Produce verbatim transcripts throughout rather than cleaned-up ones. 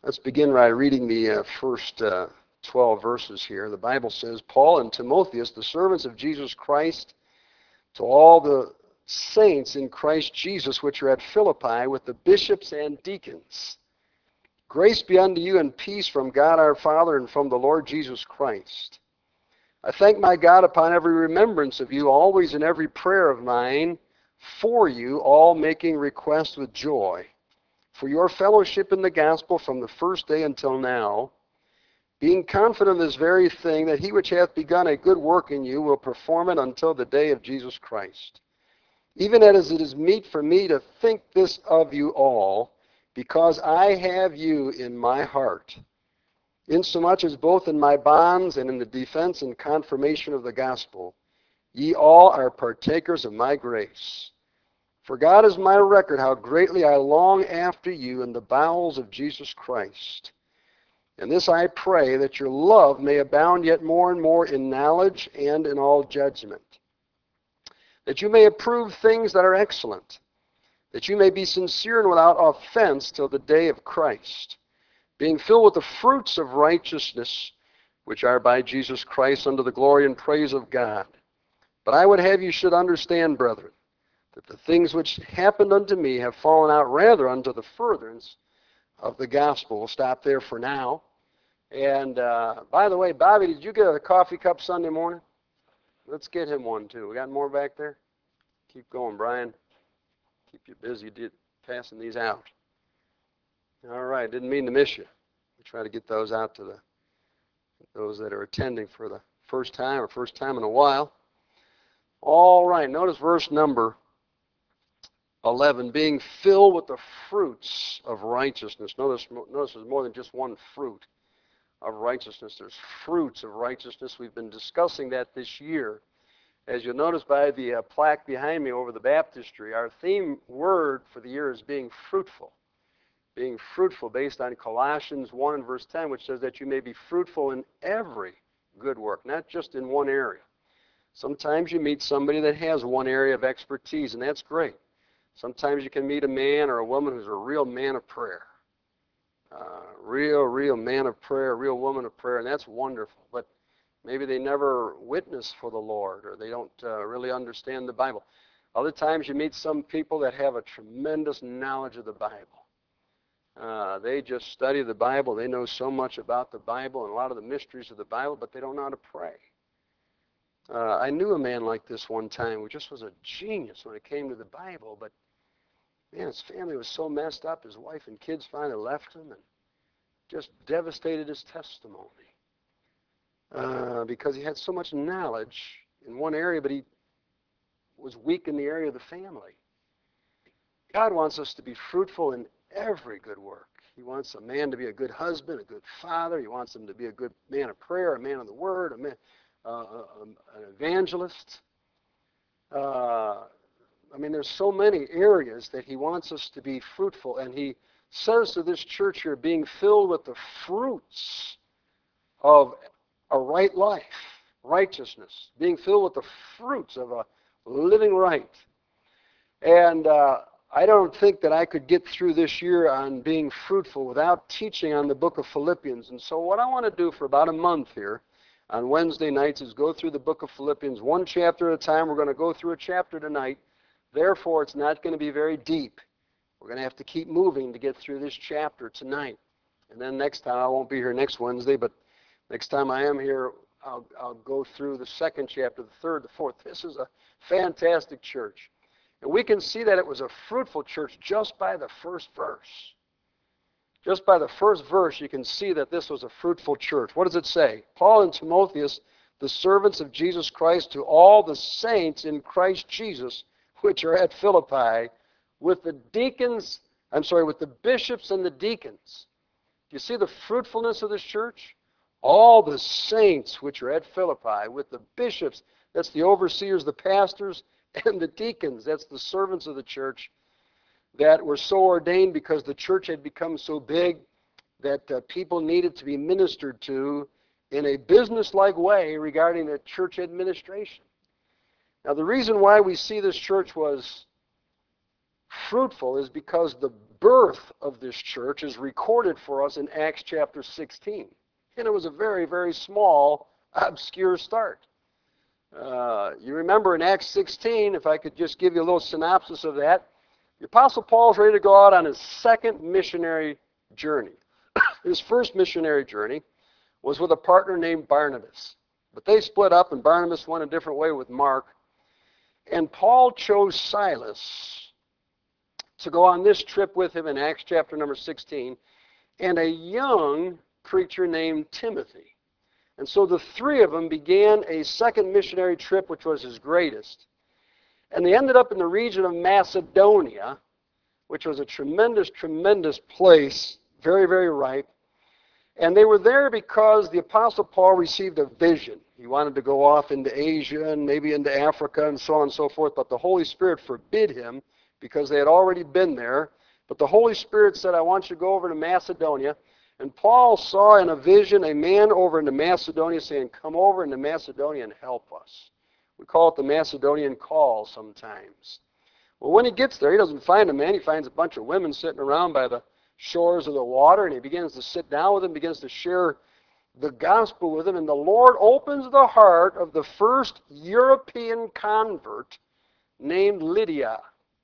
Let's begin by reading the uh, first uh, twelve verses here. The Bible says, Paul and Timotheus, the servants of Jesus Christ, to all the saints in Christ Jesus which are at Philippi, with the bishops and deacons. Grace be unto you and peace from God our Father and from the Lord Jesus Christ. I thank my God upon every remembrance of you, always in every prayer of mine, for you, all making request with joy, for your fellowship in the gospel from the first day until now, being confident of this very thing, that he which hath begun a good work in you will perform it until the day of Jesus Christ. Even as it is meet for me to think this of you all, because I have you in my heart, insomuch as both in my bonds and in the defense and confirmation of the gospel, ye all are partakers of my grace. For God is my record, how greatly I long after you in the bowels of Jesus Christ. And this I pray, that your love may abound yet more and more in knowledge and in all judgment, that you may approve things that are excellent, that you may be sincere and without offense till the day of Christ, being filled with the fruits of righteousness, which are by Jesus Christ unto the glory and praise of God. But I would have you should understand, brethren, that the things which happened unto me have fallen out rather unto the furtherance of the gospel. We'll stop there for now. And uh, by the way, Bobby, did you get a coffee cup Sunday morning? Let's get him one too. We got more back there? Keep going, Brian. Keep you busy did, passing these out. All right, didn't mean to miss you. We try to get those out to the those that are attending for the first time or first time in a while. All right, notice verse number eleven, being filled with the fruits of righteousness. Notice, notice there's more than just one fruit of righteousness. There's fruits of righteousness. We've been discussing that this year. As you'll notice by the uh, plaque behind me over the baptistry, our theme word for the year is being fruitful. Being fruitful, based on Colossians one and verse ten, which says that you may be fruitful in every good work, not just in one area. Sometimes you meet somebody that has one area of expertise, and that's great. Sometimes you can meet a man or a woman who's a real man of prayer. Uh, real, real man of prayer, real woman of prayer, and that's wonderful. But maybe they never witness for the Lord, or they don't uh, really understand the Bible. Other times you meet some people that have a tremendous knowledge of the Bible. Uh, they just study the Bible. They know so much about the Bible and a lot of the mysteries of the Bible, but they don't know how to pray. Uh, I knew a man like this one time who just was a genius when it came to the Bible, but man, his family was so messed up. His wife and kids finally left him and just devastated his testimony uh, because he had so much knowledge in one area, but he was weak in the area of the family. God wants us to be fruitful in every good work. He wants a man to be a good husband, a good father. He wants him to be a good man of prayer, a man of the word, a man, uh, a, an evangelist. Uh, I mean, there's so many areas that he wants us to be fruitful. And he says to this church here, being filled with the fruits of a right life, righteousness, being filled with the fruits of a living right. And uh, I don't think that I could get through this year on being fruitful without teaching on the book of Philippians. And so what I want to do for about a month here on Wednesday nights is go through the book of Philippians one chapter at a time. We're going to go through a chapter tonight. Therefore, it's not going to be very deep. We're going to have to keep moving to get through this chapter tonight. And then next time, I won't be here next Wednesday, but next time I am here, I'll, I'll go through the second chapter, the third, the fourth. This is a fantastic church. And we can see that it was a fruitful church just by the first verse. Just by the first verse, you can see that this was a fruitful church. What does it say? Paul and Timotheus, the servants of Jesus Christ, to all the saints in Christ Jesus, which are at Philippi, with the deacons, I'm sorry, with the bishops and the deacons. Do you see the fruitfulness of this church? All the saints which are at Philippi, with the bishops, that's the overseers, the pastors, and the deacons, that's the servants of the church, that were so ordained because the church had become so big that uh, people needed to be ministered to in a business-like way regarding the church administration. Now, the reason why we see this church was fruitful is because the birth of this church is recorded for us in Acts chapter sixteen. And it was a very, very small, obscure start. Uh, you remember in Acts sixteen, if I could just give you a little synopsis of that, the Apostle Paul's ready to go out on his second missionary journey. His first missionary journey was with a partner named Barnabas. But they split up, and Barnabas went a different way with Mark. And Paul chose Silas to go on this trip with him in Acts chapter number sixteen, and a young preacher named Timothy. And so the three of them began a second missionary trip, which was his greatest. And they ended up in the region of Macedonia, which was a tremendous, tremendous place, very, very ripe. And they were there because the Apostle Paul received a vision. He wanted to go off into Asia and maybe into Africa and so on and so forth, but the Holy Spirit forbid him because they had already been there. But the Holy Spirit said, I want you to go over to Macedonia. And Paul saw in a vision a man over into Macedonia saying, come over into Macedonia and help us. We call it the Macedonian call sometimes. Well, when he gets there, he doesn't find a man. He finds a bunch of women sitting around by the shores of the water, and he begins to sit down with them, begins to share the gospel with them, and the Lord opens the heart of the first European convert named Lydia.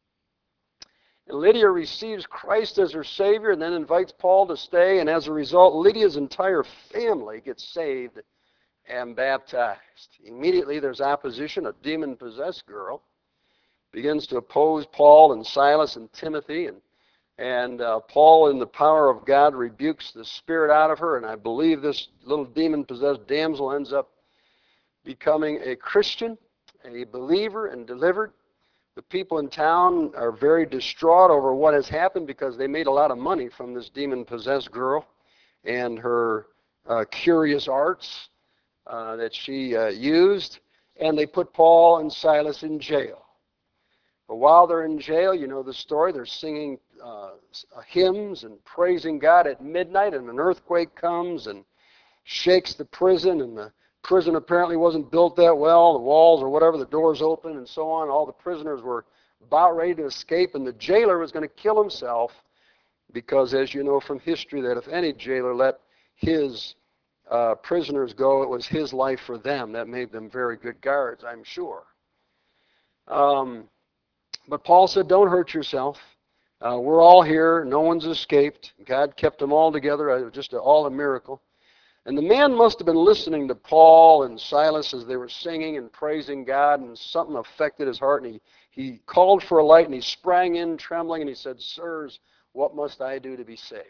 And Lydia receives Christ as her Savior and then invites Paul to stay, and as a result, Lydia's entire family gets saved and baptized. Immediately there's opposition. A demon-possessed girl begins to oppose Paul and Silas and Timothy, and And uh, Paul, in the power of God, rebukes the spirit out of her, and I believe this little demon-possessed damsel ends up becoming a Christian, a believer, and delivered. The people in town are very distraught over what has happened because they made a lot of money from this demon-possessed girl and her uh, curious arts uh, that she uh, used, and they put Paul and Silas in jail. But while they're in jail, you know the story, they're singing uh, hymns and praising God at midnight, and an earthquake comes and shakes the prison, and the prison apparently wasn't built that well, the walls or whatever, the doors open and so on. All the prisoners were about ready to escape, and the jailer was going to kill himself because, as you know from history, that if any jailer let his uh, prisoners go, it was his life for them. That made them very good guards, I'm sure. Um, but Paul said, don't hurt yourself. Uh, we're all here. No one's escaped. God kept them all together. It was just a, all a miracle. And the man must have been listening to Paul and Silas as they were singing and praising God, and something affected his heart, and he, he called for a light, and he sprang in trembling, and he said, Sirs, what must I do to be saved?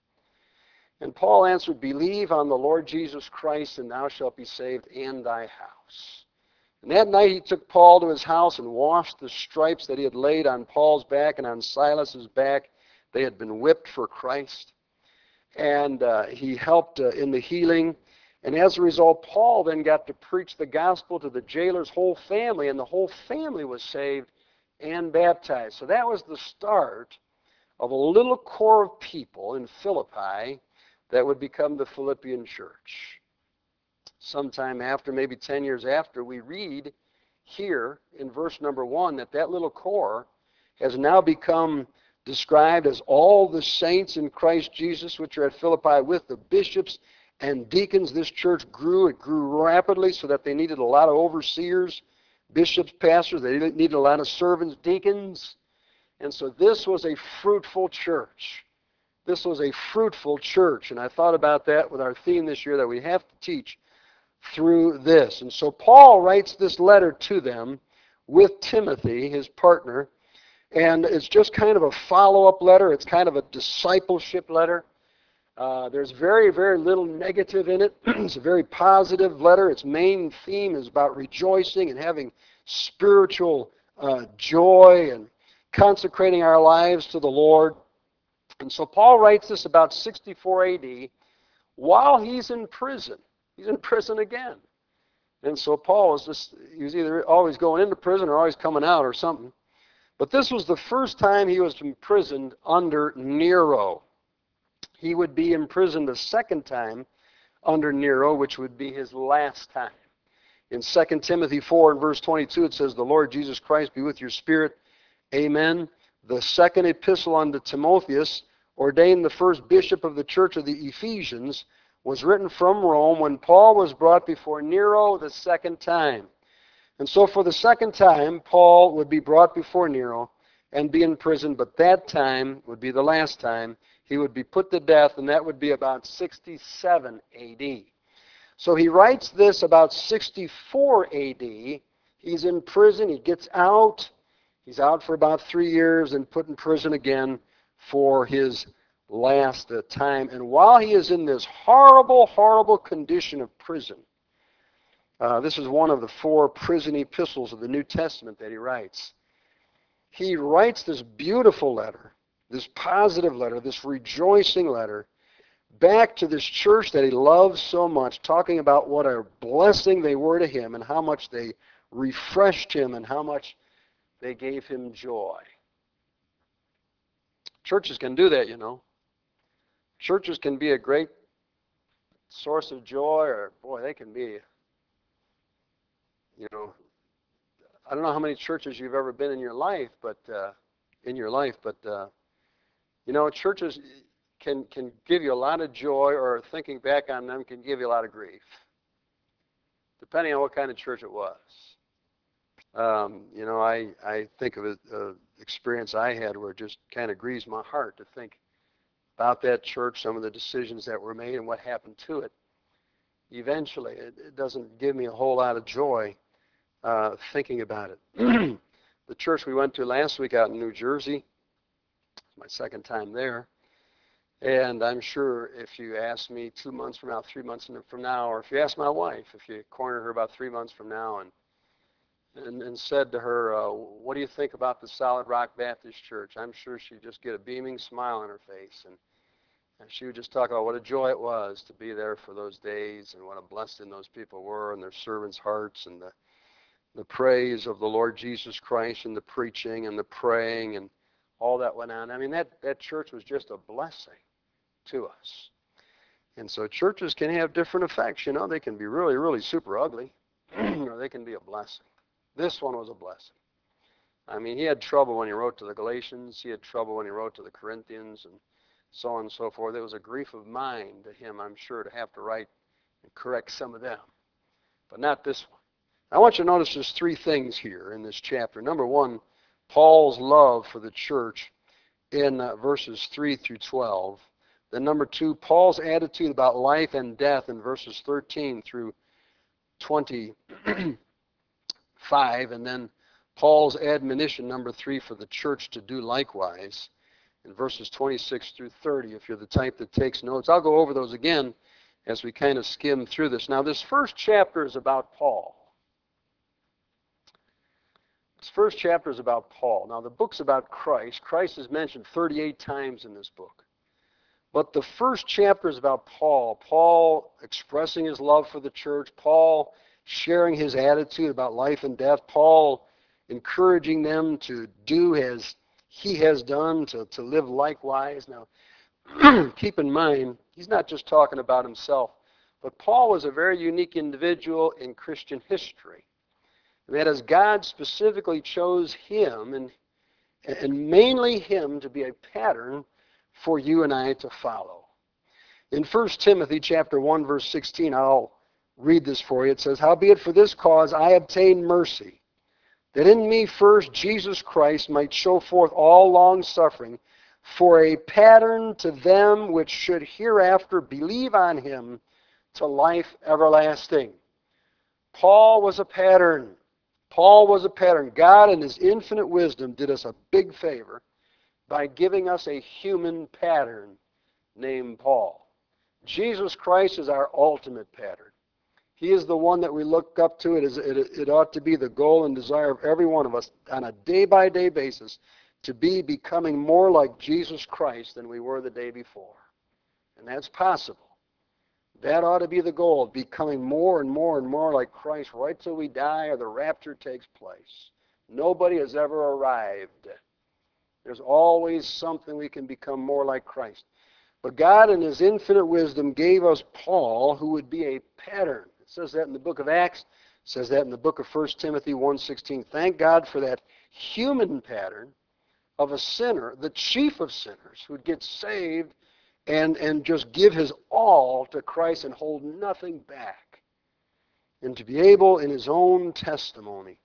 And Paul answered, believe on the Lord Jesus Christ, and thou shalt be saved, and thy house. And that night he took Paul to his house and washed the stripes that he had laid on Paul's back and on Silas's back. They had been whipped for Christ. And uh, he helped uh, in the healing. And as a result, Paul then got to preach the gospel to the jailer's whole family, and the whole family was saved and baptized. So that was the start of a little core of people in Philippi that would become the Philippian church. Sometime after, maybe ten years after, we read here in verse number one that that little core has now become described as all the saints in Christ Jesus which are at Philippi with the bishops and deacons. This church grew. It grew rapidly so that they needed a lot of overseers, bishops, pastors. They needed a lot of servants, deacons. And so this was a fruitful church. This was a fruitful church. And I thought about that with our theme this year, that we have to teach through this. And so Paul writes this letter to them with Timothy, his partner, and it's just kind of a follow-up letter. It's kind of a discipleship letter. Uh, there's very, very little negative in it. It's a very positive letter. Its main theme is about rejoicing and having spiritual uh, joy and consecrating our lives to the Lord. And so Paul writes this about sixty-four A D while he's in prison. He's in prison again. And so Paul was just, he was either always going into prison or always coming out or something. But this was the first time he was imprisoned under Nero. He would be imprisoned a second time under Nero, which would be his last time. In Second Timothy four and verse twenty-two, it says, the Lord Jesus Christ be with your spirit. Amen. the second epistle unto Timotheus, ordained the first bishop of the church of the Ephesians, was written from Rome when Paul was brought before Nero the second time. And so for the second time, Paul would be brought before Nero and be in prison, but that time would be the last time. He would be put to death, and that would be about sixty-seven A D. So he writes this about sixty-four A D. He's in prison. He gets out. He's out for about three years and put in prison again for his last uh, time. And while he is in this horrible, horrible condition of prison, uh, this is one of the four prison epistles of the New Testament that he writes. He writes this beautiful letter, this positive letter, this rejoicing letter, back to this church that he loves so much, talking about what a blessing they were to him and how much they refreshed him and how much they gave him joy. Churches can do that, you know. Churches can be a great source of joy, or, boy, they can be, you know, I don't know how many churches you've ever been in your life, but uh, in your life, but, uh, you know, churches can can give you a lot of joy, or thinking back on them can give you a lot of grief, depending on what kind of church it was. Um, you know, I, I think of an experience I had where it just kind of grieves my heart to think about that church, some of the decisions that were made and what happened to it. Eventually, it, it doesn't give me a whole lot of joy uh, thinking about it. The church we went to last week out in New Jersey, my second time there, and I'm sure if you ask me two months from now, three months from now, or if you ask my wife, if you corner her about three months from now and and, and said to her, uh, what do you think about the Solid Rock Baptist Church? I'm sure she'd just get a beaming smile on her face, and, and she would just talk about what a joy it was to be there for those days and what a blessing those people were and their servants' hearts and the, the praise of the Lord Jesus Christ and the preaching and the praying and all that went on. I mean, that, that church was just a blessing to us. And so churches can have different effects. You know, they can be really, really super ugly, or they can be a blessing. This one was a blessing. I mean, he had trouble when he wrote to the Galatians. He had trouble when he wrote to the Corinthians and so on and so forth. It was a grief of mind to him, I'm sure, to have to write and correct some of them, but not this one. I want you to notice there's three things here in this chapter. Number one, Paul's love for the church in uh, verses three through twelve. Then number two, Paul's attitude about life and death in verses thirteen through twenty-five. And then Paul's admonition, number three, for the church to do likewise in verses twenty-six through thirty. If you're the type that takes notes, I'll go over those again as we kind of skim through this. Now, this first chapter is about Paul. This first chapter is about Paul. Now, the book's about Christ. Christ is mentioned thirty-eight times in this book. But the first chapter is about Paul. Paul expressing his love for the church. Paul sharing his attitude about life and death. Paul encouraging them to do as he has done, to, to live likewise. Now, keep in mind, he's not just talking about himself, but Paul was a very unique individual in Christian history. That is, God specifically chose him, and, and mainly him, to be a pattern for you and I to follow. In First Timothy chapter one, verse sixteen, I'll read this for you. It says, howbeit for this cause I obtained mercy, that in me first Jesus Christ might show forth all long suffering, for a pattern to them which should hereafter believe on him to life everlasting. Paul was a pattern. Paul was a pattern. God in his infinite wisdom did us a big favor by giving us a human pattern named Paul. Jesus Christ is our ultimate pattern. He is the one that we look up to. It, is, it, it ought to be the goal and desire of every one of us on a day-by-day basis to be becoming more like Jesus Christ than we were the day before. And that's possible. That ought to be the goal, becoming more and more and more like Christ right till we die or the rapture takes place. Nobody has ever arrived. There's always something we can become more like Christ. But God in his infinite wisdom gave us Paul, who would be a pattern. It says that in the book of Acts. It says that in the book of First Timothy one sixteen. Thank God for that human pattern of a sinner, the chief of sinners, who'd get saved and, and just give his all to Christ and hold nothing back. And to be able, in his own testimony,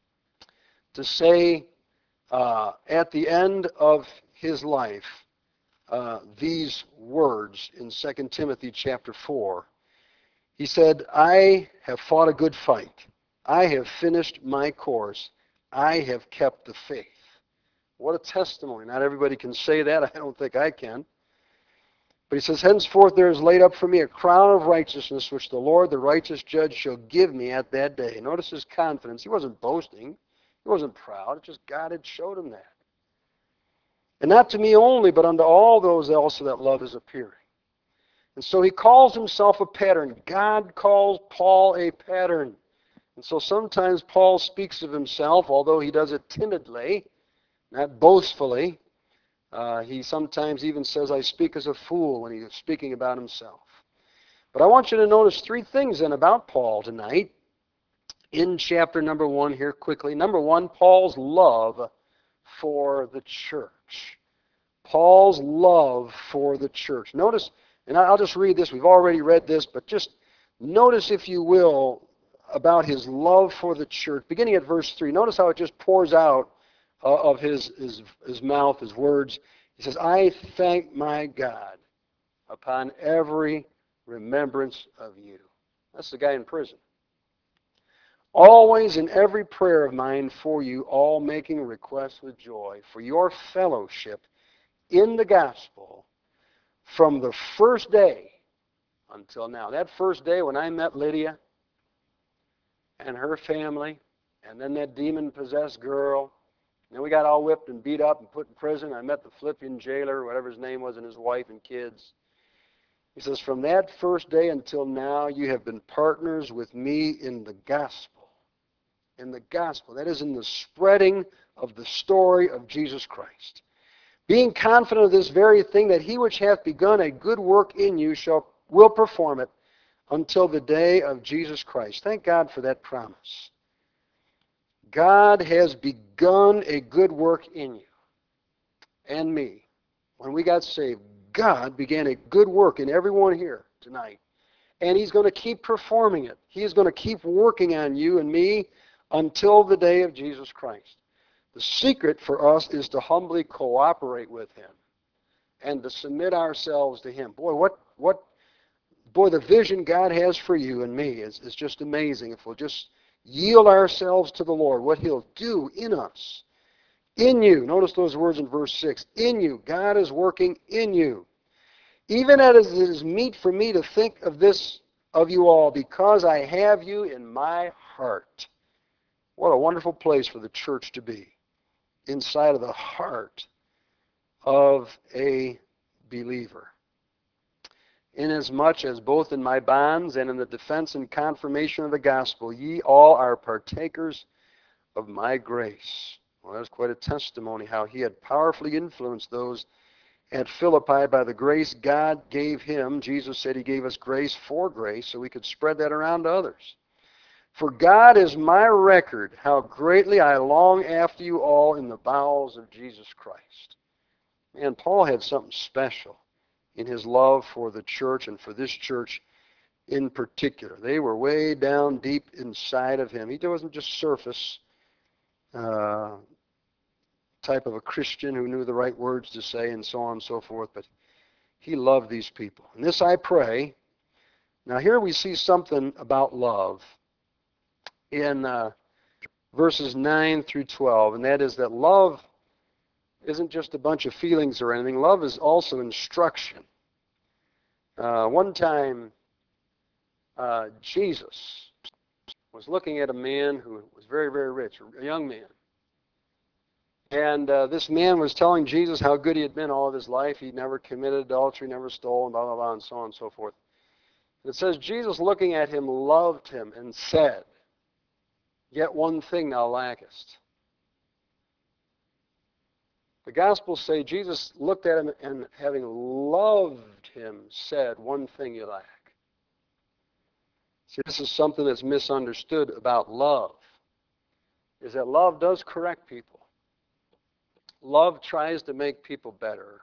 to say uh, at the end of his life uh, these words in Second Timothy chapter four. He said, I have fought a good fight. I have finished my course. I have kept the faith. What a testimony. Not everybody can say that. I don't think I can. But he says, henceforth there is laid up for me a crown of righteousness, which the Lord, the righteous judge, shall give me at that day. Notice his confidence. He wasn't boasting. He wasn't proud. It's just God had showed him that. And not to me only, but unto all those also that love is appearing. And so he calls himself a pattern. God calls Paul a pattern. And so sometimes Paul speaks of himself, although he does it timidly, not boastfully. Uh, he sometimes even says, I speak as a fool when he's speaking about himself. But I want you to notice three things then about Paul tonight in chapter number one here quickly. Number one, Paul's love for the church. Paul's love for the church. Notice, and I'll just read this. We've already read this, but just notice, if you will, about his love for the church. Beginning at verse three, notice how it just pours out uh, of his, his, his mouth, his words. He says, I thank my God upon every remembrance of you. That's the guy in prison. Always in every prayer of mine for you, all making requests with joy for your fellowship in the gospel from the first day until now. That first day when I met Lydia and her family, and then that demon-possessed girl, and then we got all whipped and beat up and put in prison. I met the Philippian jailer, whatever his name was, and his wife and kids. He says, from that first day until now, you have been partners with me in the gospel. In the gospel. That is, in the spreading of the story of Jesus Christ. Being confident of this very thing, that he which hath begun a good work in you shall will perform it until the day of Jesus Christ. Thank God for that promise. God has begun a good work in you and me. When we got saved, God began a good work in everyone here tonight. And he's going to keep performing it. He is going to keep working on you and me until the day of Jesus Christ. The secret for us is to humbly cooperate with him and to submit ourselves to him. Boy, what, what, boy, the vision God has for you and me is, is just amazing. If we'll just yield ourselves to the Lord, what he'll do in us, in you. Notice those words in verse six. In you. God is working in you. Even as it is meet for me to think of this of you all, because I have you in my heart. What a wonderful place for the church to be. Inside of the heart of a believer. Inasmuch as both in my bonds and in the defense and confirmation of the gospel, ye all are partakers of my grace. Well, that's quite a testimony how he had powerfully influenced those at Philippi by the grace God gave him. Jesus said he gave us grace for grace, so we could spread that around to others. For God is my record, how greatly I long after you all in the bowels of Jesus Christ. Man, Paul had something special in his love for the church and for this church in particular. They were way down deep inside of him. He wasn't just surface uh, type of a Christian who knew the right words to say and so on and so forth, but he loved these people. And this I pray. Now here we see something about love in uh, verses nine through twelve, and that is that love isn't just a bunch of feelings or anything. Love is also instruction. Uh, one time, uh, Jesus was looking at a man who was very, very rich, a young man. And uh, this man was telling Jesus how good he had been all of his life. He'd never committed adultery, never stolen, blah, blah, blah, and so on and so forth. And it says, Jesus looking at him loved him and said, yet one thing thou lackest. The Gospels say Jesus looked at him and, having loved him, said, one thing you lack. See, this is something that's misunderstood about love, is that love does correct people. Love tries to make people better.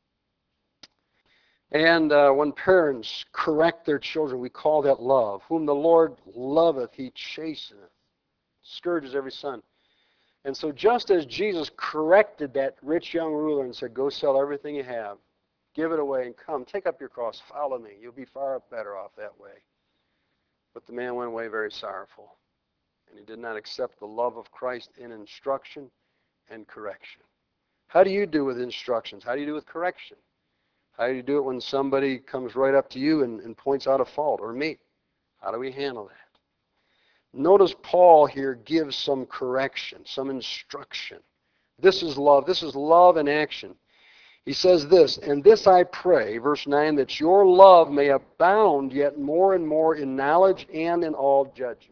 And uh, when parents correct their children, we call that love. Whom the Lord loveth, he chasteneth, scourges every son. And so just as Jesus corrected that rich young ruler and said, go sell everything you have, give it away and come, take up your cross, follow me. You'll be far better off that way. But the man went away very sorrowful. And he did not accept the love of Christ in instruction and correction. How do you do with instructions? How do you do with correction? How do you do it when somebody comes right up to you and, and points out a fault, or me? How do we handle that? Notice Paul here gives some correction, some instruction. This is love. This is love in action. He says this, and this I pray, verse nine, that your love may abound yet more and more in knowledge and in all judgment.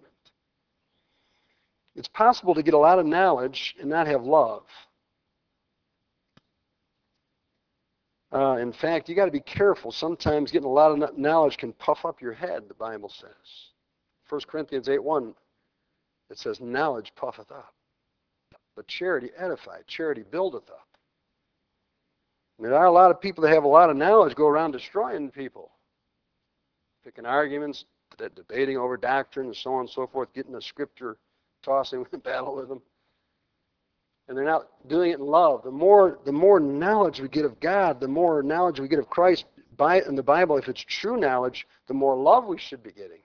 It's possible to get a lot of knowledge and not have love. Uh, in fact, you got to be careful. Sometimes getting a lot of knowledge can puff up your head, the Bible says. First Corinthians eight one, it says, knowledge puffeth up, but charity edifieth, charity buildeth up. And there are a lot of people that have a lot of knowledge go around destroying people, picking arguments, debating over doctrine, and so on and so forth, getting the scripture, tossing battle with them. And they're not doing it in love. The more the more knowledge we get of God, the more knowledge we get of Christ by in the Bible, if it's true knowledge, the more love we should be getting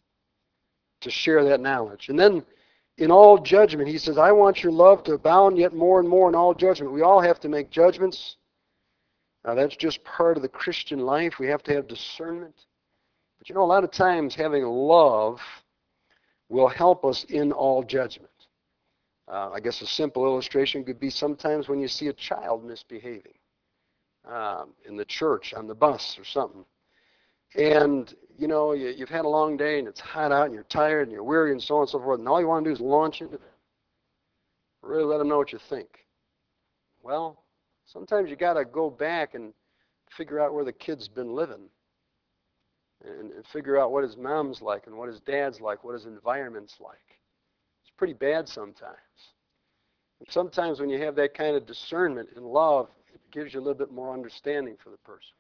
to share that knowledge. And then in all judgment, he says, I want your love to abound yet more and more in all judgment. We all have to make judgments. Now that's just part of the Christian life. We have to have discernment. But you know, a lot of times having love will help us in all judgment. Uh, I guess a simple illustration could be sometimes when you see a child misbehaving um, in the church, on the bus or something. And, you know, you, you've had a long day and it's hot out and you're tired and you're weary and so on and so forth. And all you want to do is launch into them. Really let them know what you think. Well, sometimes you got to go back and figure out where the kid's been living. And, and figure out what his mom's like and what his dad's like, what his environment's like. It's pretty bad sometimes. And sometimes when you have that kind of discernment and love, it gives you a little bit more understanding for the person.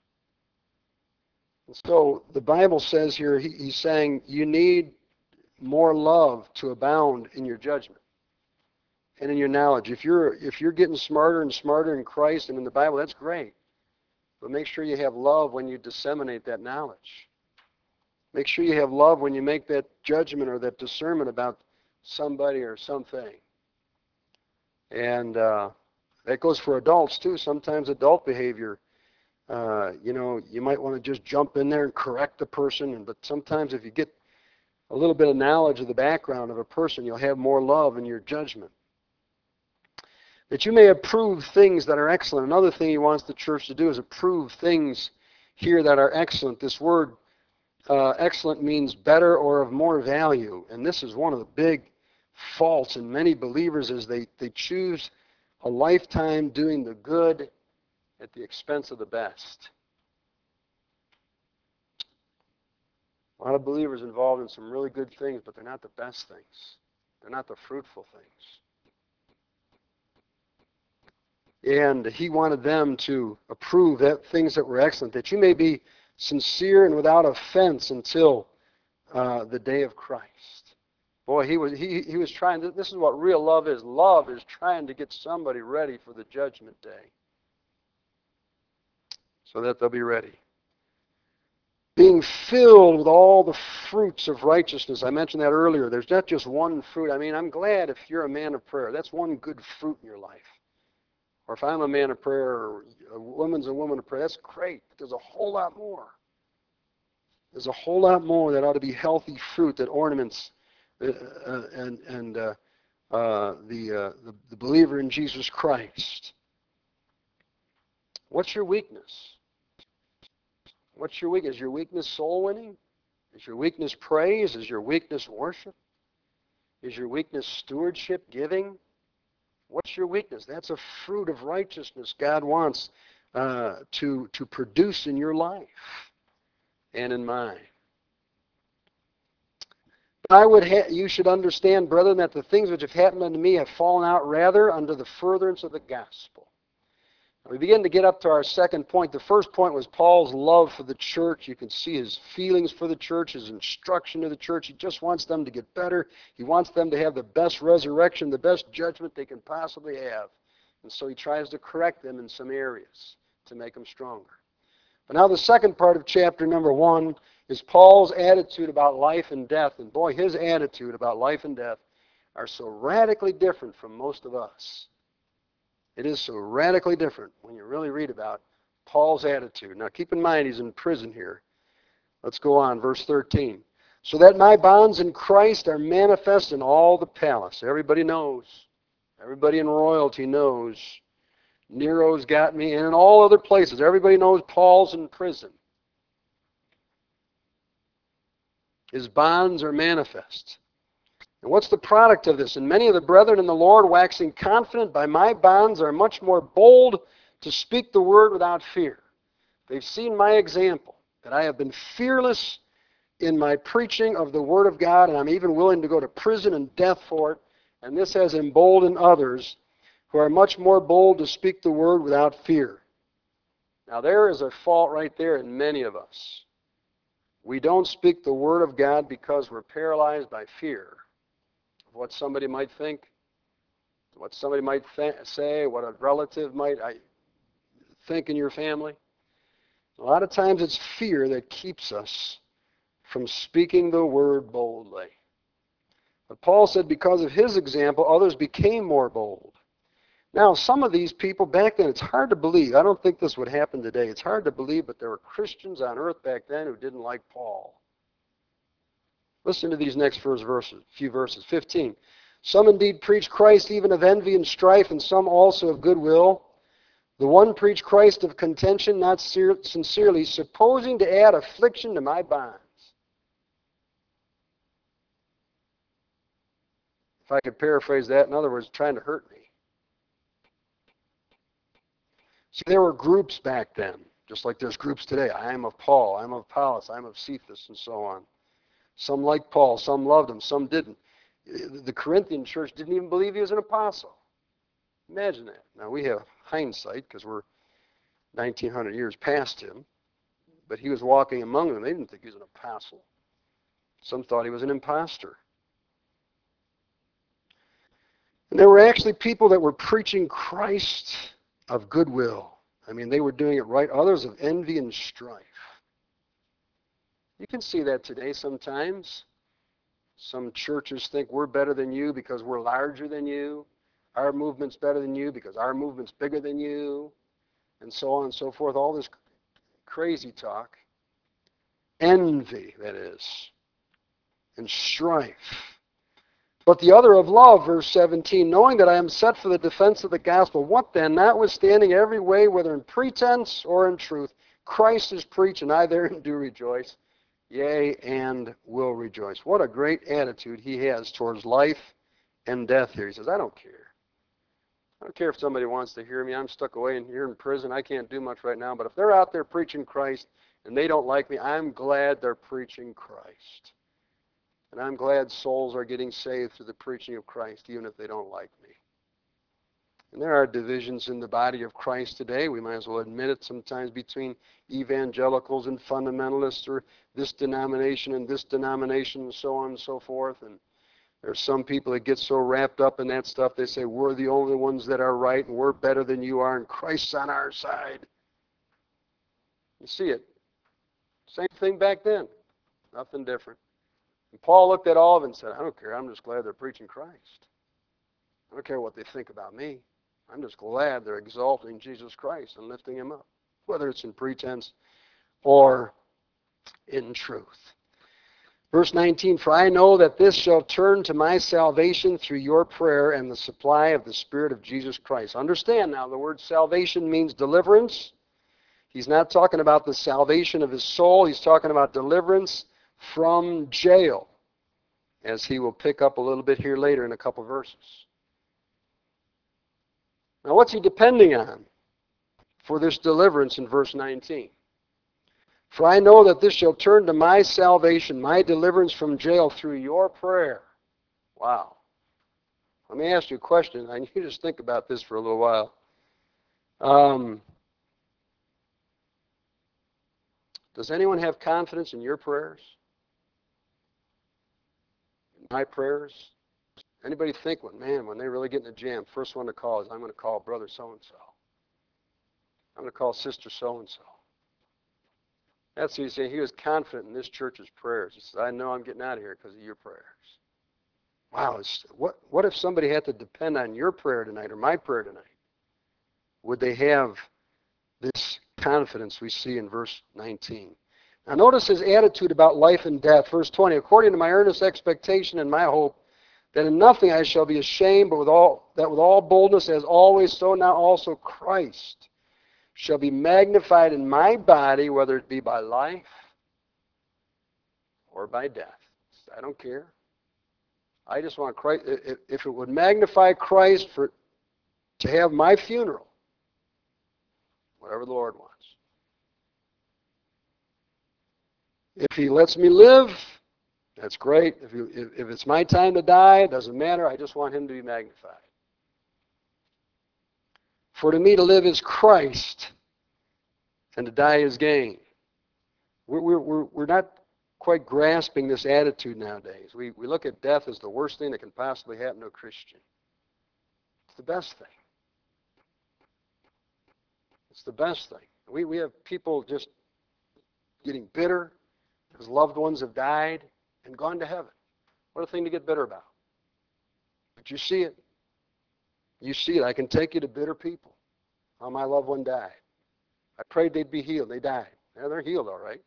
And so the Bible says here, he, he's saying you need more love to abound in your judgment and in your knowledge. If you're if you're getting smarter and smarter in Christ and in the Bible, that's great. But make sure you have love when you disseminate that knowledge. Make sure you have love when you make that judgment or that discernment about somebody or something. And uh, that goes for adults too. Sometimes adult behavior, uh, you know, you might want to just jump in there and correct the person. And, but sometimes if you get a little bit of knowledge of the background of a person, you'll have more love in your judgment. That you may approve things that are excellent. Another thing he wants the church to do is approve things here that are excellent. This word uh, excellent means better or of more value. And this is one of the big faults in many believers is they, they choose a lifetime doing the good at the expense of the best. A lot of believers involved in some really good things, but they're not the best things. They're not the fruitful things. And he wanted them to approve that things that were excellent, that you may be sincere and without offense until uh, the day of Christ. Boy, he was he he was trying to, this is what real love is. Love is trying to get somebody ready for the judgment day so that they'll be ready. Being filled with all the fruits of righteousness. I mentioned that earlier. There's not just one fruit. I mean, I'm glad if you're a man of prayer. That's one good fruit in your life. Or if I'm a man of prayer, or a woman's a woman of prayer, that's great. But there's a whole lot more. There's a whole lot more that ought to be healthy fruit that ornaments uh, uh, and and uh, uh, the, uh, the the believer in Jesus Christ. What's your weakness? What's your weakness? Is your weakness soul winning? Is your weakness praise? Is your weakness worship? Is your weakness stewardship, giving? What's your weakness? That's a fruit of righteousness God wants uh, to, to produce in your life and in mine. I would ha- you should understand, brethren, that the things which have happened unto me have fallen out rather under the furtherance of the gospel. We begin to get up to our second point. The first point was Paul's love for the church. You can see his feelings for the church, his instruction to the church. He just wants them to get better. He wants them to have the best resurrection, the best judgment they can possibly have. And so he tries to correct them in some areas to make them stronger. But now the second part of chapter number one is Paul's attitude about life and death. And boy, his attitude about life and death are so radically different from most of us. It is so radically different when you really read about Paul's attitude. Now keep in mind he's in prison here. Let's go on, verse thirteen. So that my bonds in Christ are manifest in all the palace. Everybody knows. Everybody in royalty knows. Nero's got me, and in all other places. Everybody knows Paul's in prison. His bonds are manifest. And what's the product of this? And many of the brethren in the Lord, waxing confident by my bonds, are much more bold to speak the word without fear. They've seen my example, that I have been fearless in my preaching of the word of God, and I'm even willing to go to prison and death for it. And this has emboldened others who are much more bold to speak the word without fear. Now there is a fault right there in many of us. We don't speak the word of God because we're paralyzed by fear. What somebody might think, what somebody might th- say, what a relative might I, think in your family. A lot of times it's fear that keeps us from speaking the word boldly. But Paul said because of his example, others became more bold. Now, some of these people back then, it's hard to believe. I don't think this would happen today. It's hard to believe, but there were Christians on earth back then who didn't like Paul. Listen to these next first verses, few verses. fifteen. Some indeed preach Christ even of envy and strife, and some also of goodwill. The one preach Christ of contention, not sincerely, supposing to add affliction to my bonds. If I could paraphrase that, in other words, trying to hurt me. See, there were groups back then, just like there's groups today. I am of Paul, I am of Apollos, I am of Cephas, and so on. Some liked Paul, some loved him, some didn't. The Corinthian church didn't even believe he was an apostle. Imagine that. Now we have hindsight because we're nineteen hundred years past him, but he was walking among them. They didn't think he was an apostle. Some thought he was an impostor. And there were actually people that were preaching Christ of goodwill. I mean, they were doing it right. Others of envy and strife. You can see that today sometimes. Some churches think we're better than you because we're larger than you. Our movement's better than you because our movement's bigger than you. And so on and so forth. All this crazy talk. Envy, that is. And strife. But the other of love, verse seventeen, knowing that I am set for the defense of the gospel. What then? Notwithstanding every way, whether in pretense or in truth, Christ is preached, and I therein do rejoice. Yea, and will rejoice. What a great attitude he has towards life and death here. He says, I don't care. I don't care if somebody wants to hear me. I'm stuck away in here in prison. I can't do much right now. But if they're out there preaching Christ and they don't like me, I'm glad they're preaching Christ. And I'm glad souls are getting saved through the preaching of Christ, even if they don't like me. And there are divisions in the body of Christ today. We might as well admit it sometimes between evangelicals and fundamentalists, or this denomination and this denomination, and so on and so forth. And there's some people that get so wrapped up in that stuff, they say, we're the only ones that are right, and we're better than you are, and Christ's on our side. You see it. Same thing back then. Nothing different. And Paul looked at all of it and said, I don't care. I'm just glad they're preaching Christ. I don't care what they think about me. I'm just glad they're exalting Jesus Christ and lifting him up, whether it's in pretense or in truth. Verse nineteen, for I know that this shall turn to my salvation through your prayer and the supply of the Spirit of Jesus Christ. Understand now, the word salvation means deliverance. He's not talking about the salvation of his soul. He's talking about deliverance from jail, as he will pick up a little bit here later in a couple verses. Now, what's he depending on for this deliverance in verse nineteen? For I know that this shall turn to my salvation, my deliverance from jail through your prayer. Wow. Let me ask you a question. I need you to just think about this for a little while. Um, does anyone have confidence in your prayers? In my prayers? Anybody think, well, man, when they really get in a jam, first one to call is I'm going to call brother so-and-so. I'm going to call sister so-and-so. That's what he's saying. He was confident in this church's prayers. He says, I know I'm getting out of here because of your prayers. Wow, it's, what, what if somebody had to depend on your prayer tonight or my prayer tonight? Would they have this confidence we see in verse nineteen? Now notice his attitude about life and death. Verse twenty, according to my earnest expectation and my hope, that in nothing I shall be ashamed, but with all that with all boldness, as always, so now also Christ shall be magnified in my body, whether it be by life or by death. I don't care. I just want Christ. If it would magnify Christ for to have my funeral, whatever the Lord wants. If he lets me live, that's great. If, you, if, if it's my time to die, it doesn't matter. I just want him to be magnified. For to me to live is Christ, and to die is gain. We're, we're, we're not quite grasping this attitude nowadays. We, we look at death as the worst thing that can possibly happen to a Christian. It's the best thing. It's the best thing. We, we have people just getting bitter because loved ones have died and gone to heaven. What a thing to get bitter about. But you see it. You see it. I can take you to bitter people. How my loved one died. I prayed they'd be healed. They died. Yeah, they're healed all right.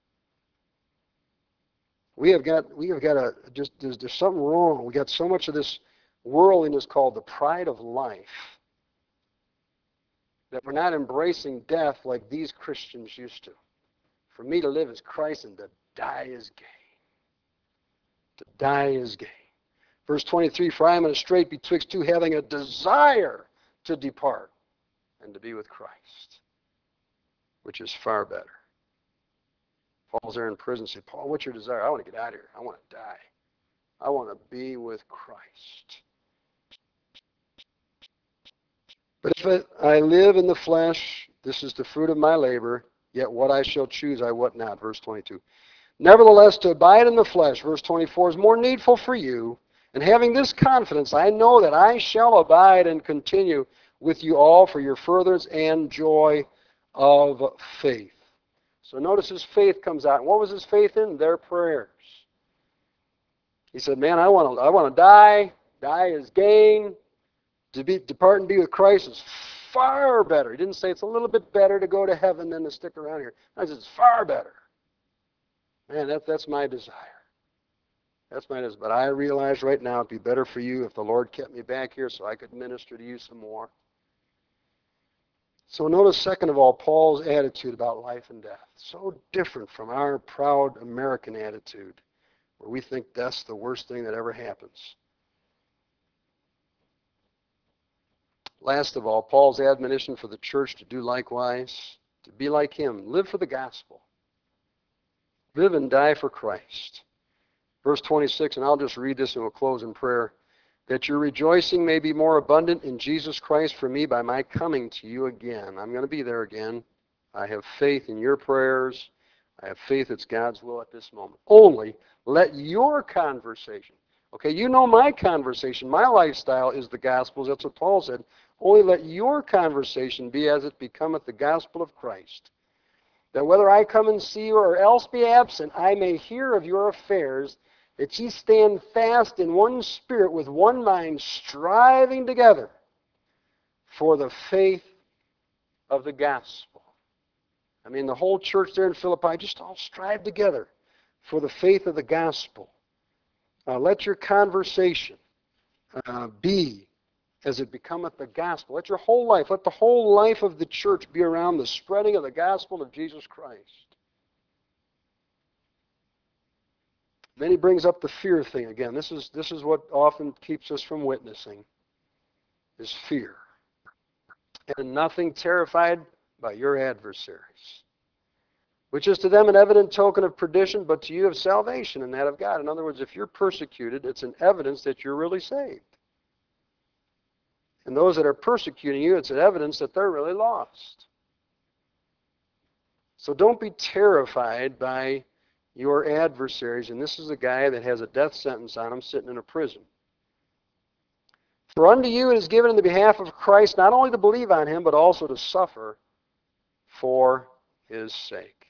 We have got we have got a just there's, there's something wrong. We got so much of this worldliness called the pride of life that we're not embracing death like these Christians used to. For me to live is Christ, and to die is gain. To die is gain. Verse twenty-three, for I am in a strait betwixt two, having a desire to depart and to be with Christ, which is far better. Paul's there in prison and said, Paul, what's your desire? I want to get out of here. I want to die. I want to be with Christ. But if I live in the flesh, this is the fruit of my labor, yet what I shall choose I wot not. Verse twenty-two. Nevertheless, to abide in the flesh, verse twenty-four, is more needful for you. And having this confidence, I know that I shall abide and continue with you all for your furtherance and joy of faith. So notice his faith comes out. What was his faith in? Their prayers. He said, man, I want to I want to die. Die is gain. To be depart and be with Christ is far better. He didn't say it's a little bit better to go to heaven than to stick around here. I said it's far better. Man, that, that's my desire. That's my desire. But I realize right now it'd be better for you if the Lord kept me back here so I could minister to you some more. So notice, second of all, Paul's attitude about life and death. So different from our proud American attitude, where we think death's the worst thing that ever happens. Last of all, Paul's admonition for the church to do likewise, to be like him, live for the gospel. Live and die for Christ. Verse twenty-six, and I'll just read this and we'll close in prayer. That your rejoicing may be more abundant in Jesus Christ for me by my coming to you again. I'm going to be there again. I have faith in your prayers. I have faith it's God's will at this moment. Only let your conversation, okay, you know my conversation, my lifestyle is the gospel. That's what Paul said. Only let your conversation be as it becometh the gospel of Christ. That whether I come and see you or else be absent, I may hear of your affairs, that ye stand fast in one spirit with one mind, striving together for the faith of the gospel. I mean, the whole church there in Philippi just all strive together for the faith of the gospel. Uh, let your conversation uh, be as it becometh the gospel. Let your whole life, let the whole life of the church be around the spreading of the gospel of Jesus Christ. Then he brings up the fear thing again. This is, this is what often keeps us from witnessing, is fear. And nothing terrified by your adversaries, which is to them an evident token of perdition, but to you of salvation and that of God. In other words, if you're persecuted, it's an evidence that you're really saved. And those that are persecuting you, it's evidence that they're really lost. So don't be terrified by your adversaries. And this is a guy that has a death sentence on him sitting in a prison. For unto you it is given in the behalf of Christ not only to believe on him, but also to suffer for his sake.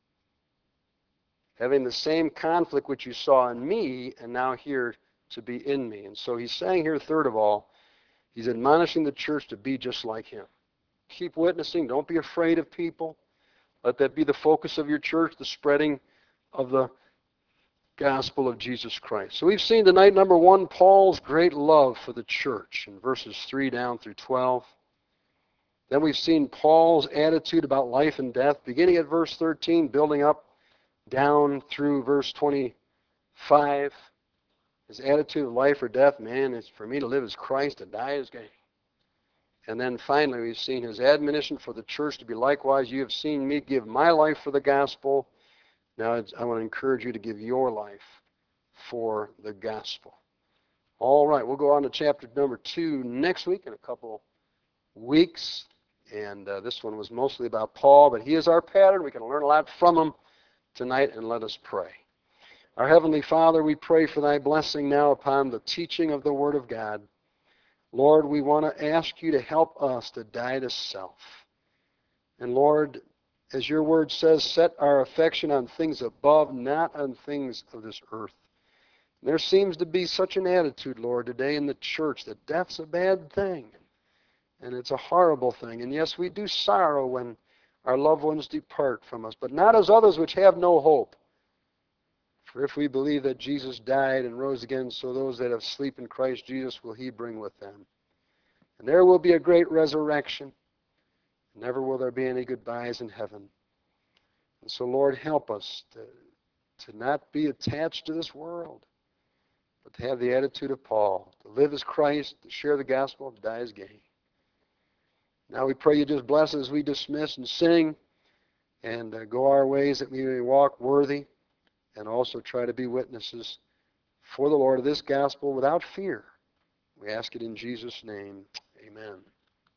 Having the same conflict which you saw in me, and now here to be in me. And so he's saying here, third of all, he's admonishing the church to be just like him. Keep witnessing. Don't be afraid of people. Let that be the focus of your church, the spreading of the gospel of Jesus Christ. So we've seen tonight, number one, Paul's great love for the church in verses three down through twelve. Then we've seen Paul's attitude about life and death, beginning at verse thirteen, building up down through verse twenty-five. His attitude of life or death, man, it's for me to live as Christ, to die as gain. And then finally, we've seen his admonition for the church to be likewise. You have seen me give my life for the gospel. Now I want to encourage you to give your life for the gospel. All right, we'll go on to chapter number two next week in a couple weeks. And uh, this one was mostly about Paul, but he is our pattern. We can learn a lot from him tonight, and let us pray. Our Heavenly Father, we pray for thy blessing now upon the teaching of the Word of God. Lord, we want to ask you to help us to die to self. And Lord, as your word says, set our affection on things above, not on things of this earth. There seems to be such an attitude, Lord, today in the church that death's a bad thing. And it's a horrible thing. And yes, we do sorrow when our loved ones depart from us, but not as others which have no hope. For if we believe that Jesus died and rose again, so those that have sleep in Christ Jesus will he bring with them. And there will be a great resurrection. Never will there be any goodbyes in heaven. And so, Lord, help us to, to not be attached to this world, but to have the attitude of Paul, to live as Christ, to share the gospel, to die as gain. Now we pray you just bless us as we dismiss and sing and uh, go our ways, that we may walk worthy and also try to be witnesses for the Lord of this gospel without fear. We ask it in Jesus' name. Amen.